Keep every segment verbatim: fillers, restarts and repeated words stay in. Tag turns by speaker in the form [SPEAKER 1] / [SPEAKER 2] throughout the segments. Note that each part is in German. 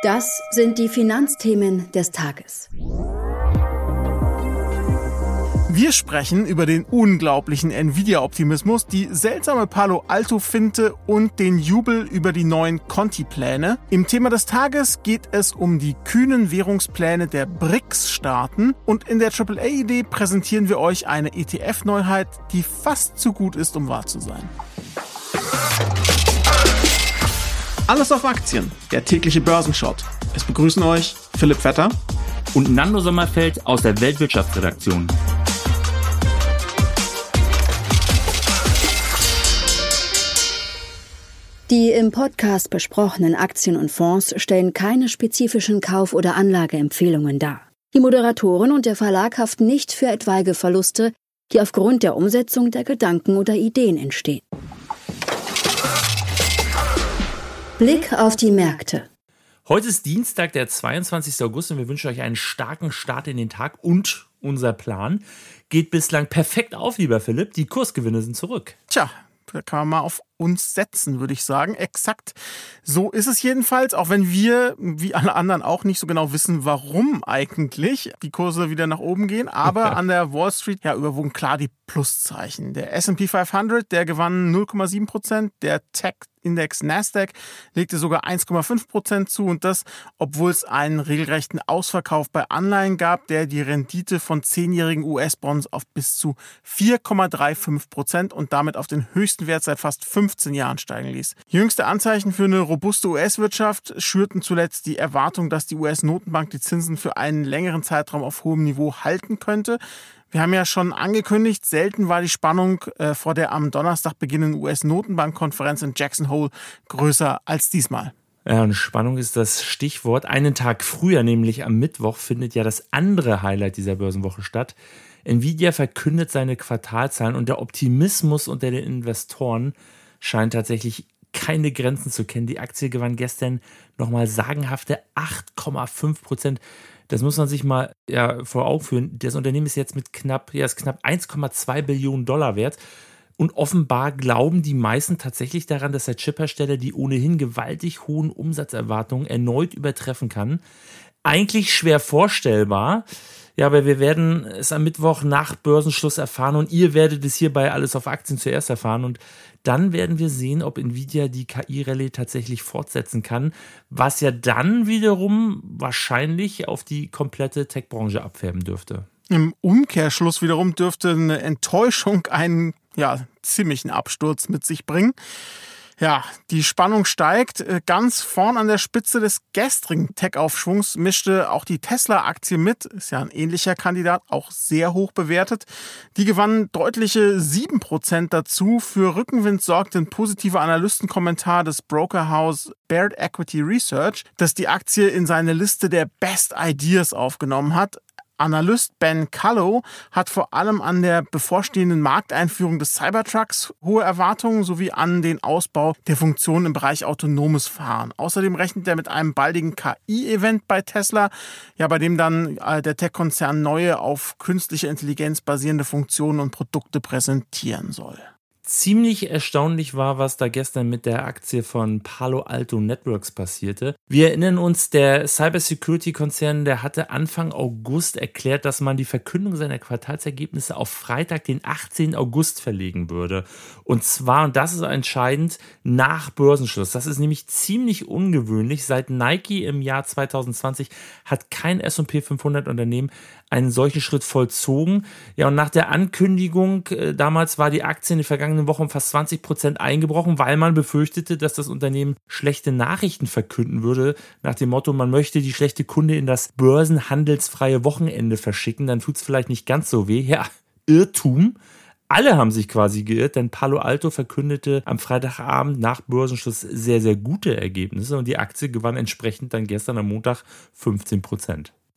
[SPEAKER 1] Das sind die Finanzthemen des Tages.
[SPEAKER 2] Wir sprechen über den unglaublichen Nvidia-Optimismus, die seltsame Palo Alto-Finte und den Jubel über die neuen Conti-Pläne. Im Thema des Tages geht es um die kühnen Währungspläne der B R I C S-Staaten und in der Triple A-Idee präsentieren wir euch eine E T F-Neuheit, die fast zu gut ist, um wahr zu sein.
[SPEAKER 3] Alles auf Aktien, der tägliche Börsenshot. Es begrüßen euch Philipp Vetter
[SPEAKER 4] und Nando Sommerfeld aus der Weltwirtschaftsredaktion.
[SPEAKER 1] Die im Podcast besprochenen Aktien und Fonds stellen keine spezifischen Kauf- oder Anlageempfehlungen dar. Die Moderatoren und der Verlag haften nicht für etwaige Verluste, die aufgrund der Umsetzung der Gedanken oder Ideen entstehen. Blick auf die Märkte.
[SPEAKER 4] Heute ist Dienstag, der zweiundzwanzigster August und wir wünschen euch einen starken Start in den Tag und unser Plan geht bislang perfekt auf, lieber Philipp. Die Kursgewinne sind zurück.
[SPEAKER 2] Tja, da kann man mal auf uns setzen, würde ich sagen. Exakt so ist es jedenfalls, auch wenn wir, wie alle anderen, auch nicht so genau wissen, warum eigentlich die Kurse wieder nach oben gehen. Aber an der Wall Street ja, überwogen klar die Pluszeichen. Der S und P fünfhundert, der gewann null Komma sieben Prozent, der Tech-Index Nasdaq legte sogar eins Komma fünf Prozent zu und das, obwohl es einen regelrechten Ausverkauf bei Anleihen gab, der die Rendite von zehnjährigen U S-Bonds auf bis zu vier Komma fünfunddreißig Prozent und damit auf den höchsten Wert seit fast fünfzehn Jahren steigen ließ. Jüngste Anzeichen für eine robuste U S-Wirtschaft schürten zuletzt die Erwartung, dass die U S-Notenbank die Zinsen für einen längeren Zeitraum auf hohem Niveau halten könnte. Wir haben ja schon angekündigt, selten war die Spannung äh, vor der am Donnerstag beginnenden U S-Notenbank-Konferenz in Jackson Hole größer als diesmal.
[SPEAKER 4] Ja, und Spannung ist das Stichwort. Einen Tag früher, nämlich am Mittwoch, findet ja das andere Highlight dieser Börsenwoche statt. Nvidia verkündet seine Quartalzahlen und der Optimismus unter den Investoren scheint tatsächlich keine Grenzen zu kennen. Die Aktie gewann gestern nochmal sagenhafte acht Komma fünf Prozent. Das muss man sich mal ja, vor Augen führen. Das Unternehmen ist jetzt mit knapp, ja, ist knapp eins Komma zwei Billionen Dollar wert. Und offenbar glauben die meisten tatsächlich daran, dass der Chiphersteller die ohnehin gewaltig hohen Umsatzerwartungen erneut übertreffen kann. Eigentlich schwer vorstellbar. Ja, aber wir werden es am Mittwoch nach Börsenschluss erfahren und ihr werdet es hier bei Alles auf Aktien zuerst erfahren und dann werden wir sehen, ob Nvidia die K I-Rallye tatsächlich fortsetzen kann, was ja dann wiederum wahrscheinlich auf die komplette Tech-Branche abfärben dürfte.
[SPEAKER 2] Im Umkehrschluss wiederum dürfte eine Enttäuschung einen ja, ziemlichen Absturz mit sich bringen. Ja, die Spannung steigt. Ganz vorn an der Spitze des gestrigen Tech-Aufschwungs mischte auch die Tesla-Aktie mit. Ist ja ein ähnlicher Kandidat, auch sehr hoch bewertet. Die gewann deutliche sieben Prozent dazu. Für Rückenwind sorgte ein positiver Analystenkommentar des Brokerhaus Baird Equity Research, das die Aktie in seine Liste der Best Ideas aufgenommen hat. Analyst Ben Callow hat vor allem an der bevorstehenden Markteinführung des Cybertrucks hohe Erwartungen sowie an den Ausbau der Funktionen im Bereich autonomes Fahren. Außerdem rechnet er mit einem baldigen K I-Event bei Tesla, ja, bei dem dann der Tech-Konzern neue auf künstliche Intelligenz basierende Funktionen und Produkte präsentieren soll.
[SPEAKER 4] Ziemlich erstaunlich war, was da gestern mit der Aktie von Palo Alto Networks passierte. Wir erinnern uns, der Cybersecurity-Konzern, der hatte Anfang August erklärt, dass man die Verkündung seiner Quartalsergebnisse auf Freitag, den achtzehnten August verlegen würde. Und zwar, und das ist entscheidend, nach Börsenschluss. Das ist nämlich ziemlich ungewöhnlich. Seit Nike im Jahr zwanzig zwanzig hat kein S und P fünfhundert Unternehmen einen solchen Schritt vollzogen. Ja, und nach der Ankündigung, äh, damals war die Aktie in den vergangenen Wochen um fast zwanzig Prozent eingebrochen, weil man befürchtete, dass das Unternehmen schlechte Nachrichten verkünden würde, nach dem Motto, man möchte die schlechte Kunde in das börsenhandelsfreie Wochenende verschicken, dann tut es vielleicht nicht ganz so weh. Ja, Irrtum. Alle haben sich quasi geirrt, denn Palo Alto verkündete am Freitagabend nach Börsenschluss sehr, sehr gute Ergebnisse und die Aktie gewann entsprechend dann gestern am Montag fünfzehn Prozent.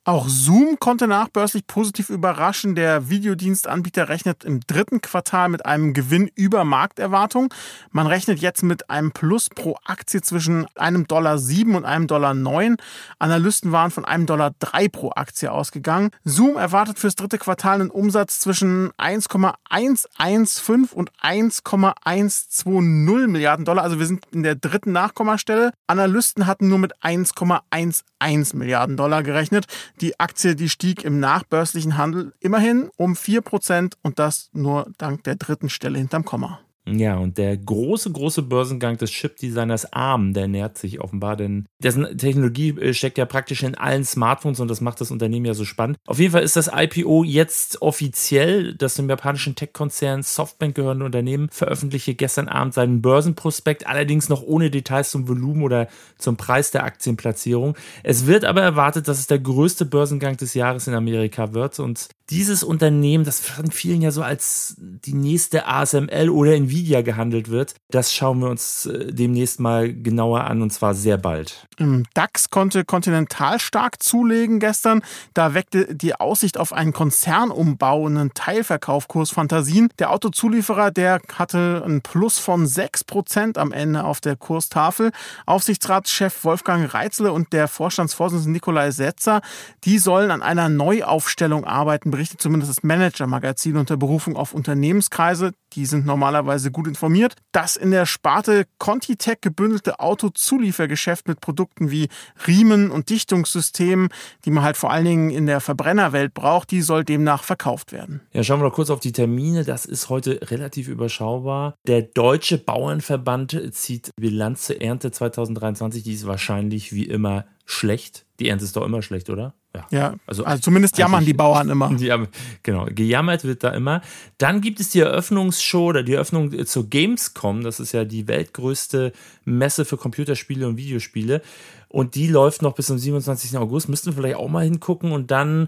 [SPEAKER 2] Auch Zoom konnte nachbörslich positiv überraschen. Der Videodienstanbieter rechnet im dritten Quartal mit einem Gewinn über Markterwartung. Man rechnet jetzt mit einem Plus pro Aktie zwischen einem Dollar sieben und einem Dollar neun. Analysten waren von einem Dollar drei pro Aktie ausgegangen. Zoom erwartet fürs dritte Quartal einen Umsatz zwischen eins Komma eins eins fünf und eins Komma eins zwei null Milliarden Dollar. Also wir sind in der dritten Nachkommastelle. Analysten hatten nur mit eins Komma eins eins Milliarden Dollar gerechnet. Die Aktie, die stieg im nachbörslichen Handel immerhin um vier Prozent und das nur dank der dritten Stelle hinterm Komma.
[SPEAKER 4] Ja, und der große, große Börsengang des Chip-Designers ARM, der nährt sich offenbar, denn dessen Technologie steckt ja praktisch in allen Smartphones und das macht das Unternehmen ja so spannend. Auf jeden Fall ist das I P O jetzt offiziell. Das dem japanischen Tech-Konzern Softbank gehörende Unternehmen veröffentlichte gestern Abend seinen Börsenprospekt, allerdings noch ohne Details zum Volumen oder zum Preis der Aktienplatzierung. Es wird aber erwartet, dass es der größte Börsengang des Jahres in Amerika wird und dieses Unternehmen, das von vielen ja so als die nächste A S M L oder Nvidia gehandelt wird, das schauen wir uns demnächst mal genauer an und zwar sehr bald.
[SPEAKER 2] Im DAX konnte Continental stark zulegen gestern. Da weckte die Aussicht auf einen Konzernumbau und einen Teilverkaufkurs Fantasien. Der Autozulieferer, der hatte einen Plus von sechs Prozent am Ende auf der Kurstafel. Aufsichtsratschef Wolfgang Reitzle und der Vorstandsvorsitzende Nikolai Setzer, die sollen an einer Neuaufstellung arbeiten, berichtet zumindest das Manager-Magazin unter Berufung auf Unternehmenskreise. Die sind normalerweise gut informiert. Das in der Sparte ContiTech gebündelte Autozuliefergeschäft mit Produkten wie Riemen und Dichtungssystemen, die man halt vor allen Dingen in der Verbrennerwelt braucht, die soll demnach verkauft werden.
[SPEAKER 4] Ja, schauen wir doch kurz auf die Termine. Das ist heute relativ überschaubar. Der Deutsche Bauernverband zieht Bilanz zur Ernte zwanzig dreiundzwanzig. Die ist wahrscheinlich wie immer schlecht. Die Ernte ist doch immer schlecht, oder?
[SPEAKER 2] Ja, ja also, also zumindest jammern die Bauern immer.
[SPEAKER 4] Die, genau, gejammert wird da immer. Dann gibt es die Eröffnungsshow oder die Eröffnung zur Gamescom. Das ist ja die weltgrößte Messe für Computerspiele und Videospiele. Und die läuft noch bis zum siebenundzwanzigsten August. Müssten wir vielleicht auch mal hingucken. Und dann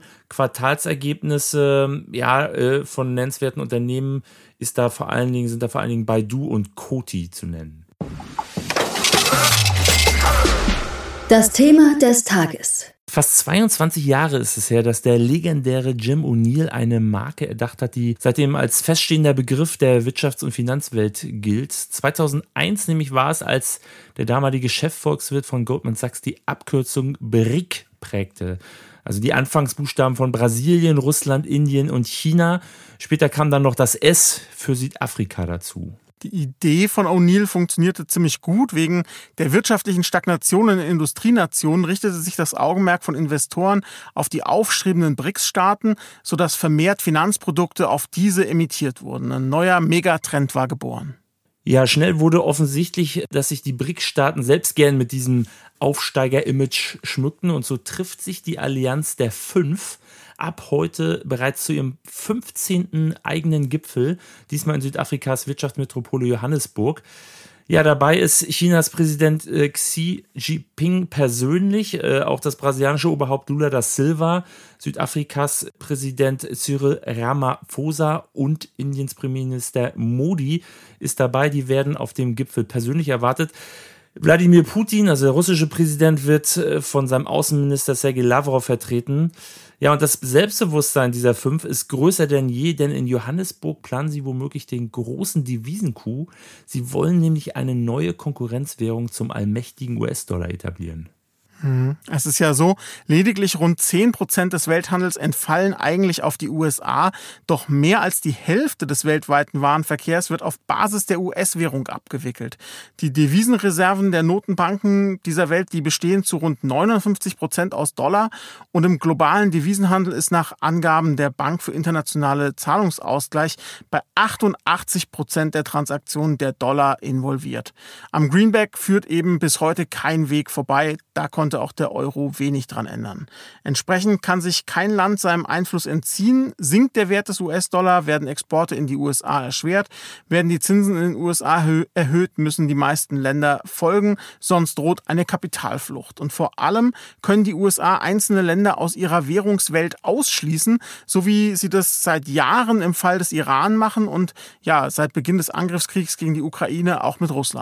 [SPEAKER 4] Quartalsergebnisse ja, von nennenswerten Unternehmen ist da vor allen Dingen, sind da vor allen Dingen Baidu und Coty zu nennen.
[SPEAKER 1] Das Thema des Tages.
[SPEAKER 4] Fast zweiundzwanzig Jahre ist es her, dass der legendäre Jim O'Neill eine Marke erdacht hat, die seitdem als feststehender Begriff der Wirtschafts- und Finanzwelt gilt. zweitausendeins nämlich war es, als der damalige Chefvolkswirt von Goldman Sachs die Abkürzung B R I C prägte. Also die Anfangsbuchstaben von Brasilien, Russland, Indien und China. Später kam dann noch das S für Südafrika dazu.
[SPEAKER 2] Die Idee von O'Neill funktionierte ziemlich gut. Wegen der wirtschaftlichen Stagnation in den Industrienationen richtete sich das Augenmerk von Investoren auf die aufstrebenden B R I C S-Staaten, sodass vermehrt Finanzprodukte auf diese emittiert wurden. Ein neuer Megatrend war geboren.
[SPEAKER 4] Ja, schnell wurde offensichtlich, dass sich die B R I C S-Staaten selbst gern mit diesem Aufsteiger-Image schmückten und so trifft sich die Allianz der Fünf ab heute bereits zu ihrem fünfzehnten eigenen Gipfel, diesmal in Südafrikas Wirtschaftsmetropole Johannesburg. Ja, dabei ist Chinas Präsident äh, Xi Jinping persönlich, äh, auch das brasilianische Oberhaupt Lula da Silva, Südafrikas Präsident Cyril Ramaphosa und Indiens Premierminister Modi ist dabei. Die werden auf dem Gipfel persönlich erwartet. Wladimir Putin, also der russische Präsident, wird von seinem Außenminister Sergei Lavrov vertreten. Ja, und das Selbstbewusstsein dieser Fünf ist größer denn je, denn in Johannesburg planen sie womöglich den großen Devisencoup. Sie wollen nämlich eine neue Konkurrenzwährung zum allmächtigen U S-Dollar etablieren.
[SPEAKER 2] Es ist ja so, lediglich rund zehn Prozent des Welthandels entfallen eigentlich auf die U S A, doch mehr als die Hälfte des weltweiten Warenverkehrs wird auf Basis der U S-Währung abgewickelt. Die Devisenreserven der Notenbanken dieser Welt, die bestehen zu rund neunundfünfzig Prozent aus Dollar und im globalen Devisenhandel ist nach Angaben der Bank für internationale Zahlungsausgleich bei achtundachtzig Prozent der Transaktionen der Dollar involviert. Am Greenback führt eben bis heute kein Weg vorbei, da konnte auch der Euro wenig dran ändern. Entsprechend kann sich kein Land seinem Einfluss entziehen. Sinkt der Wert des U S-Dollar, werden Exporte in die U S A erschwert. Werden die Zinsen in den U S A erhöht, müssen die meisten Länder folgen. Sonst droht eine Kapitalflucht. Und vor allem können die U S A einzelne Länder aus ihrer Währungswelt ausschließen, so wie sie das seit Jahren im Fall des Iran machen und ja, seit Beginn des Angriffskriegs gegen die Ukraine auch mit Russland.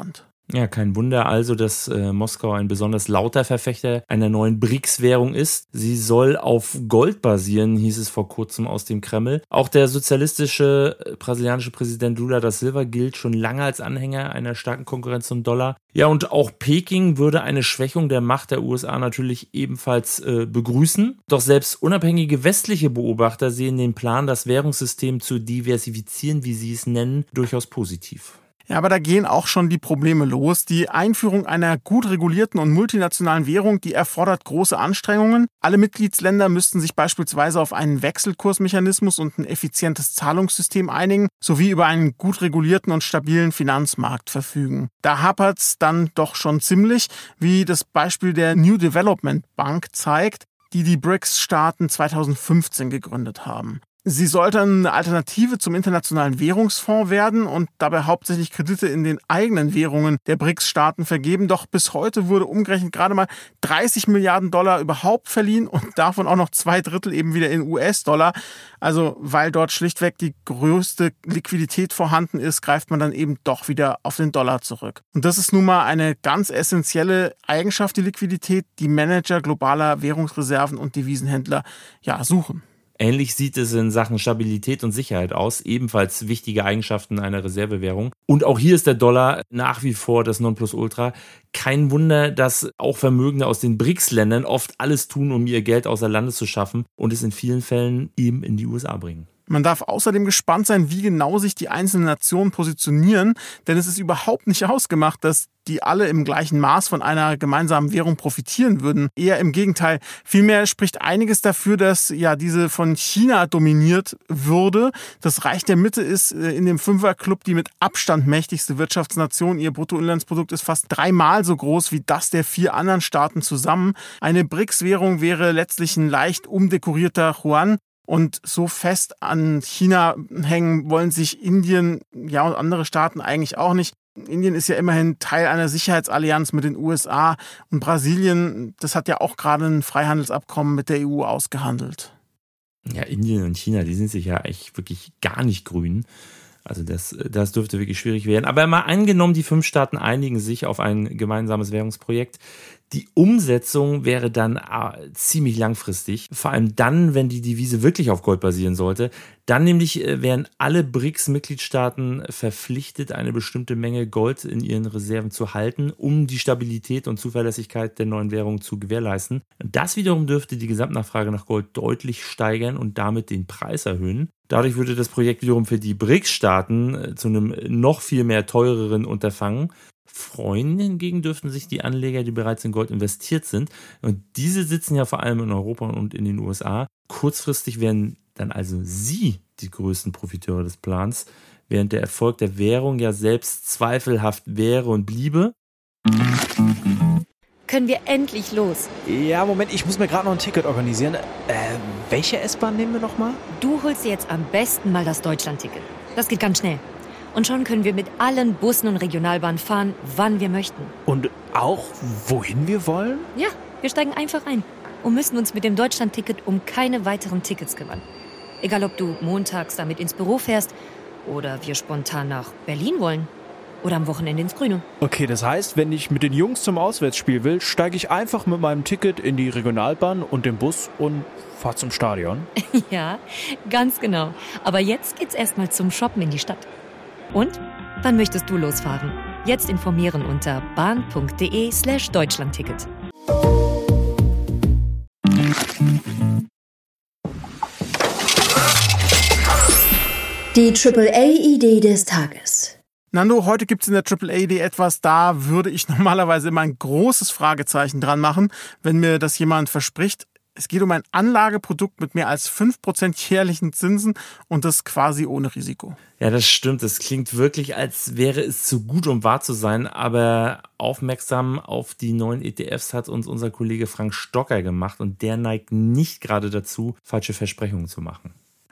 [SPEAKER 4] Ja, kein Wunder also, dass äh, Moskau ein besonders lauter Verfechter einer neuen B R I C S-Währung ist. Sie soll auf Gold basieren, hieß es vor kurzem aus dem Kreml. Auch der sozialistische äh, brasilianische Präsident Lula da Silva gilt schon lange als Anhänger einer starken Konkurrenz zum Dollar. Ja, und auch Peking würde eine Schwächung der Macht der U S A natürlich ebenfalls äh, begrüßen. Doch selbst unabhängige westliche Beobachter sehen den Plan, das Währungssystem zu diversifizieren, wie sie es nennen, durchaus positiv.
[SPEAKER 2] Ja, aber da gehen auch schon die Probleme los. Die Einführung einer gut regulierten und multinationalen Währung, die erfordert große Anstrengungen. Alle Mitgliedsländer müssten sich beispielsweise auf einen Wechselkursmechanismus und ein effizientes Zahlungssystem einigen, sowie über einen gut regulierten und stabilen Finanzmarkt verfügen. Da hapert's dann doch schon ziemlich, wie das Beispiel der New Development Bank zeigt, die die B R I C S-Staaten zweitausendfünfzehn gegründet haben. Sie sollte eine Alternative zum Internationalen Währungsfonds werden und dabei hauptsächlich Kredite in den eigenen Währungen der B R I C S-Staaten vergeben. Doch bis heute wurde umgerechnet gerade mal dreißig Milliarden Dollar überhaupt verliehen und davon auch noch zwei Drittel eben wieder in U S-Dollar. Also weil dort schlichtweg die größte Liquidität vorhanden ist, greift man dann eben doch wieder auf den Dollar zurück. Und das ist nun mal eine ganz essentielle Eigenschaft, die Liquidität, die Manager globaler Währungsreserven und Devisenhändler ja suchen.
[SPEAKER 4] Ähnlich sieht es in Sachen Stabilität und Sicherheit aus, ebenfalls wichtige Eigenschaften einer Reservewährung. Und auch hier ist der Dollar nach wie vor das Nonplusultra. Kein Wunder, dass auch Vermögende aus den B R I C S-Ländern oft alles tun, um ihr Geld außer Landes zu schaffen und es in vielen Fällen eben in die U S A bringen.
[SPEAKER 2] Man darf außerdem gespannt sein, wie genau sich die einzelnen Nationen positionieren, denn es ist überhaupt nicht ausgemacht, dass die alle im gleichen Maß von einer gemeinsamen Währung profitieren würden. Eher im Gegenteil. Vielmehr spricht einiges dafür, dass ja diese von China dominiert würde. Das Reich der Mitte ist in dem Fünferclub die mit Abstand mächtigste Wirtschaftsnation. Ihr Bruttoinlandsprodukt ist fast dreimal so groß wie das der vier anderen Staaten zusammen. Eine B R I C S-Währung wäre letztlich ein leicht umdekorierter Yuan. Und so fest an China hängen wollen sich Indien ja und andere Staaten eigentlich auch nicht. Indien ist ja immerhin Teil einer Sicherheitsallianz mit den U S A und Brasilien, das hat ja auch gerade ein Freihandelsabkommen mit der E U ausgehandelt.
[SPEAKER 4] Ja, Indien und China, die sind sich ja echt wirklich gar nicht grün. Also das, das dürfte wirklich schwierig werden. Aber mal angenommen, die fünf Staaten einigen sich auf ein gemeinsames Währungsprojekt. Die Umsetzung wäre dann äh, ziemlich langfristig. Vor allem dann, wenn die Devise wirklich auf Gold basieren sollte. Dann nämlich äh, wären alle B R I C S-Mitgliedstaaten verpflichtet, eine bestimmte Menge Gold in ihren Reserven zu halten, um die Stabilität und Zuverlässigkeit der neuen Währung zu gewährleisten. Das wiederum dürfte die Gesamtnachfrage nach Gold deutlich steigern und damit den Preis erhöhen. Dadurch würde das Projekt wiederum für die B R I C S-Staaten zu einem noch viel mehr teureren Unterfangen. Freuen hingegen dürften sich die Anleger, die bereits in Gold investiert sind. Und diese sitzen ja vor allem in Europa und in den U S A. Kurzfristig wären dann also sie die größten Profiteure des Plans, während der Erfolg der Währung ja selbst zweifelhaft wäre und bliebe.
[SPEAKER 5] Können wir endlich los?
[SPEAKER 6] Ja, Moment, ich muss mir gerade noch ein Ticket organisieren. Äh, welche S-Bahn nehmen wir nochmal?
[SPEAKER 5] Du holst dir jetzt am besten mal das Deutschland-Ticket. Das geht ganz schnell. Und schon können wir mit allen Bussen und Regionalbahnen fahren, wann wir möchten.
[SPEAKER 6] Und auch, wohin wir wollen?
[SPEAKER 5] Ja, wir steigen einfach ein und müssen uns mit dem Deutschland-Ticket um keine weiteren Tickets kümmern. Egal, ob du montags damit ins Büro fährst oder wir spontan nach Berlin wollen oder am Wochenende ins Grüne.
[SPEAKER 6] Okay, das heißt, wenn ich mit den Jungs zum Auswärtsspiel will, steige ich einfach mit meinem Ticket in die Regionalbahn und den Bus und fahre zum Stadion.
[SPEAKER 5] Ja, ganz genau. Aber jetzt geht's erstmal zum Shoppen in die Stadt. Und? Wann möchtest du losfahren? Jetzt informieren unter bahn.de slash Deutschlandticket.
[SPEAKER 1] Die Triple A-Idee des Tages.
[SPEAKER 2] Nando, heute gibt es in der Triple A-Idee etwas, da würde ich normalerweise immer ein großes Fragezeichen dran machen, wenn mir das jemand verspricht. Es geht um ein Anlageprodukt mit mehr als fünf Prozent jährlichen Zinsen und das quasi ohne Risiko.
[SPEAKER 4] Ja, das stimmt. Es klingt wirklich, als wäre es zu gut, um wahr zu sein. Aber aufmerksam auf die neuen E T Fs hat uns unser Kollege Frank Stocker gemacht. Und der neigt nicht gerade dazu, falsche Versprechungen zu machen.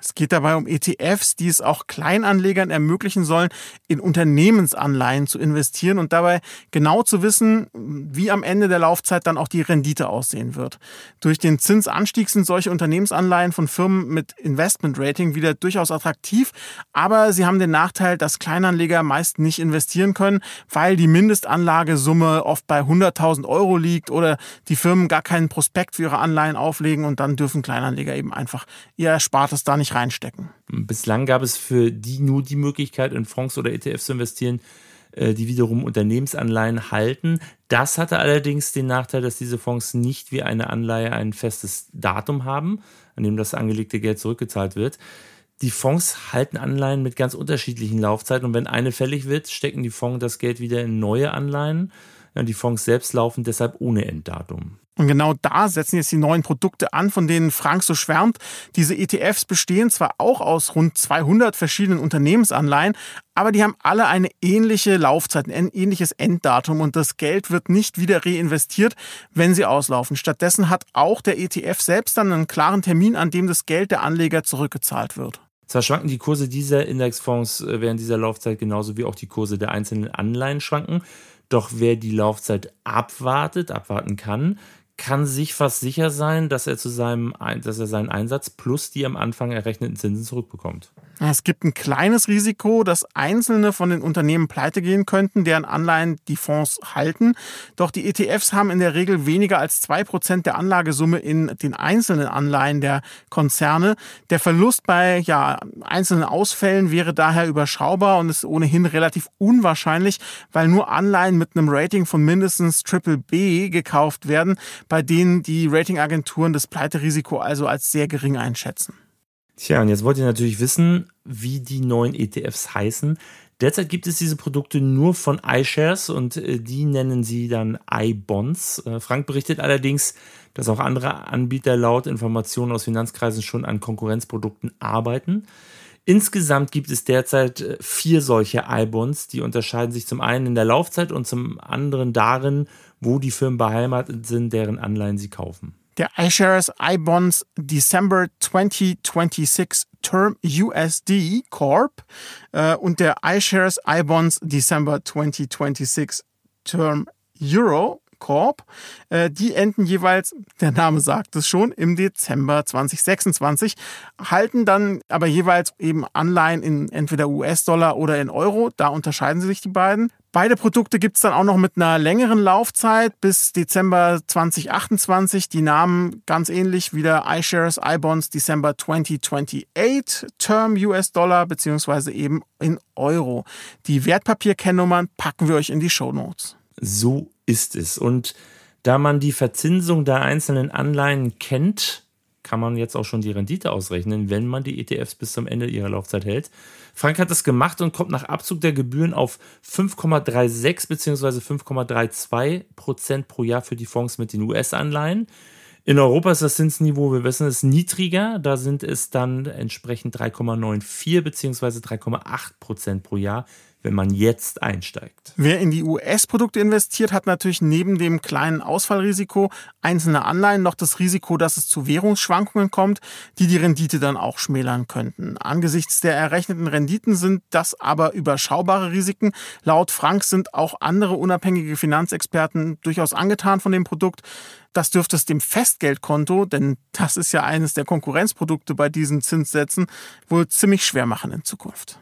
[SPEAKER 2] Es geht dabei um E T Fs, die es auch Kleinanlegern ermöglichen sollen, in Unternehmensanleihen zu investieren und dabei genau zu wissen, wie am Ende der Laufzeit dann auch die Rendite aussehen wird. Durch den Zinsanstieg sind solche Unternehmensanleihen von Firmen mit Investmentrating wieder durchaus attraktiv, aber sie haben den Nachteil, dass Kleinanleger meist nicht investieren können, weil die Mindestanlagesumme oft bei hunderttausend Euro liegt oder die Firmen gar keinen Prospekt für ihre Anleihen auflegen und dann dürfen Kleinanleger eben einfach ihr Erspartes da nicht reinstecken.
[SPEAKER 4] Bislang gab es für die nur die Möglichkeit, in Fonds oder E T Fs zu investieren, die wiederum Unternehmensanleihen halten. Das hatte allerdings den Nachteil, dass diese Fonds nicht wie eine Anleihe ein festes Datum haben, an dem das angelegte Geld zurückgezahlt wird. Die Fonds halten Anleihen mit ganz unterschiedlichen Laufzeiten und wenn eine fällig wird, stecken die Fonds das Geld wieder in neue Anleihen. Die Fonds selbst laufen deshalb ohne Enddatum.
[SPEAKER 2] Und genau da setzen jetzt die neuen Produkte an, von denen Frank so schwärmt. Diese E T Fs bestehen zwar auch aus rund zweihundert verschiedenen Unternehmensanleihen, aber die haben alle eine ähnliche Laufzeit, ein ähnliches Enddatum und das Geld wird nicht wieder reinvestiert, wenn sie auslaufen. Stattdessen hat auch der E T F selbst dann einen klaren Termin, an dem das Geld der Anleger zurückgezahlt wird.
[SPEAKER 4] Zwar schwanken die Kurse dieser Indexfonds während dieser Laufzeit genauso wie auch die Kurse der einzelnen Anleihen schwanken, doch wer die Laufzeit abwartet, abwarten kann, kann sich fast sicher sein, dass er, zu seinem, dass er seinen Einsatz plus die am Anfang errechneten Zinsen zurückbekommt.
[SPEAKER 2] Es gibt ein kleines Risiko, dass einzelne von den Unternehmen pleite gehen könnten, deren Anleihen die Fonds halten. Doch die E T Fs haben in der Regel weniger als zwei Prozent der Anlagesumme in den einzelnen Anleihen der Konzerne. Der Verlust bei ja, einzelnen Ausfällen wäre daher überschaubar und ist ohnehin relativ unwahrscheinlich, weil nur Anleihen mit einem Rating von mindestens Triple B gekauft werden, bei denen die Ratingagenturen das Pleiterisiko also als sehr gering einschätzen.
[SPEAKER 4] Tja, und jetzt wollt ihr natürlich wissen, wie die neuen E T Fs heißen. Derzeit gibt es diese Produkte nur von iShares und die nennen sie dann iBonds. Frank berichtet allerdings, dass auch andere Anbieter laut Informationen aus Finanzkreisen schon an Konkurrenzprodukten arbeiten. Insgesamt gibt es derzeit vier solche iBonds, die unterscheiden sich zum einen in der Laufzeit und zum anderen darin, wo die Firmen beheimatet sind, deren Anleihen sie kaufen.
[SPEAKER 2] Der iShares iBonds December zwanzig sechsundzwanzig Term U S D Corp äh, und der iShares iBonds December zwanzig sechsundzwanzig Term Euro Corp. Äh, die enden jeweils, der Name sagt es schon, im Dezember zwanzig sechsundzwanzig, halten dann aber jeweils eben Anleihen in entweder U S-Dollar oder in Euro. Da unterscheiden sich die beiden. Beide Produkte gibt es dann auch noch mit einer längeren Laufzeit bis Dezember zwanzig achtundzwanzig. Die Namen ganz ähnlich wie der iShares iBonds December zwanzig achtundachtzig, Term U S-Dollar beziehungsweise eben in Euro. Die Wertpapierkennnummern packen wir euch in die Shownotes.
[SPEAKER 4] So ist es. Und da man die Verzinsung der einzelnen Anleihen kennt, kann man jetzt auch schon die Rendite ausrechnen, wenn man die E T Fs bis zum Ende ihrer Laufzeit hält. Frank hat das gemacht und kommt nach Abzug der Gebühren auf fünf Komma sechsunddreißig bzw. fünf Komma zweiunddreißig Prozent pro Jahr für die Fonds mit den U S-Anleihen. In Europa ist das Zinsniveau, wir wissen es, niedriger. Da sind es dann entsprechend drei Komma vierundneunzig bzw. drei Komma acht Prozent pro Jahr, wenn man jetzt einsteigt.
[SPEAKER 2] Wer in die U S-Produkte investiert, hat natürlich neben dem kleinen Ausfallrisiko einzelner Anleihen noch das Risiko, dass es zu Währungsschwankungen kommt, die die Rendite dann auch schmälern könnten. Angesichts der errechneten Renditen sind das aber überschaubare Risiken. Laut Frank sind auch andere unabhängige Finanzexperten durchaus angetan von dem Produkt. Das dürfte es dem Festgeldkonto, denn das ist ja eines der Konkurrenzprodukte bei diesen Zinssätzen, wohl ziemlich schwer machen in Zukunft.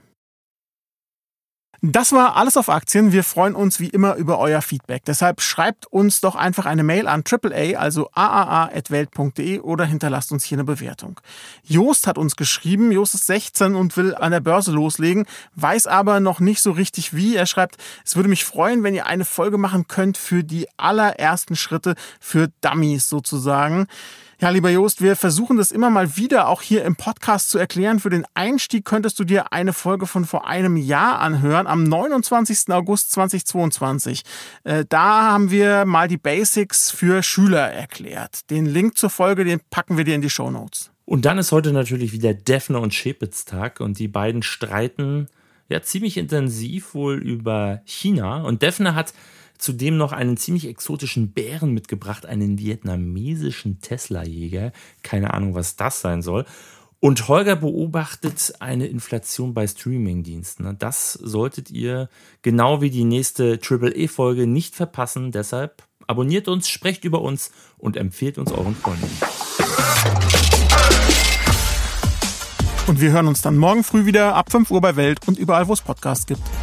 [SPEAKER 2] Das war alles auf Aktien. Wir freuen uns wie immer über euer Feedback. Deshalb schreibt uns doch einfach eine Mail an triple A, also a a a at welt punkt de oder hinterlasst uns hier eine Bewertung. Jost hat uns geschrieben. Jost ist sechzehn und will an der Börse loslegen, weiß aber noch nicht so richtig wie. Er schreibt, es würde mich freuen, wenn ihr eine Folge machen könnt für die allerersten Schritte für Dummies sozusagen. Ja, lieber Jost, wir versuchen das immer mal wieder auch hier im Podcast zu erklären. Für den Einstieg könntest du dir eine Folge von vor einem Jahr anhören, am neunundzwanzigsten August zweitausendzweiundzwanzig. Äh, da haben wir mal die Basics für Schüler erklärt. Den Link zur Folge, den packen wir dir in die Shownotes.
[SPEAKER 4] Und dann ist heute natürlich wieder Defner und Schepitz Tag und die beiden streiten ja ziemlich intensiv wohl über China. Und Defner hat zudem noch einen ziemlich exotischen Bären mitgebracht, einen vietnamesischen Tesla-Jäger. Keine Ahnung, was das sein soll. Und Holger beobachtet eine Inflation bei Streamingdiensten. Das solltet ihr genau wie die nächste Triple E-Folge nicht verpassen. Deshalb abonniert uns, sprecht über uns und empfehlt uns euren Freunden.
[SPEAKER 2] Und wir hören uns dann morgen früh wieder ab fünf Uhr bei Welt und überall, wo es Podcasts gibt.